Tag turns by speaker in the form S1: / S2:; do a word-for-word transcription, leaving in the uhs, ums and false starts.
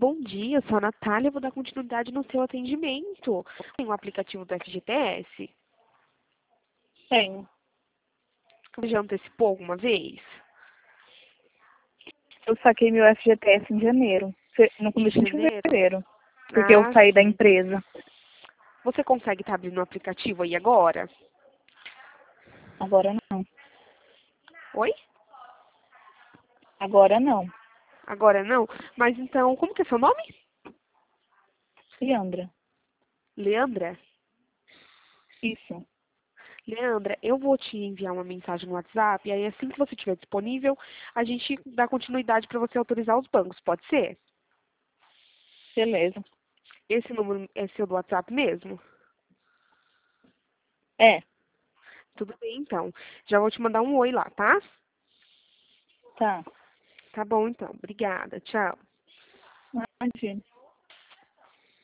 S1: Bom dia, sou a Natália, vou dar continuidade no seu atendimento. Tem um aplicativo do F G T S?
S2: Tenho.
S1: Você já antecipou alguma vez?
S2: Eu saquei meu F G T S em janeiro, fe- no começo de
S1: janeiro?
S2: fevereiro, porque eu
S1: Ah,
S2: saí da
S1: sim.
S2: empresa.
S1: Você consegue estar abrindo o aplicativo aí agora?
S2: Agora não.
S1: Oi?
S2: Agora não.
S1: Agora não? Mas então, como que é seu nome?
S2: Leandra.
S1: Leandra?
S2: Isso.
S1: Leandra, eu vou te enviar uma mensagem no WhatsApp, e aí assim que você estiver disponível, a gente dá continuidade para você autorizar os bancos, pode ser?
S2: Beleza.
S1: Esse número é seu do WhatsApp mesmo?
S2: É.
S1: Tudo bem, então. Já vou te mandar um oi lá, tá?
S2: Tá.
S1: Tá bom, então. Obrigada. Tchau.
S2: Imagina.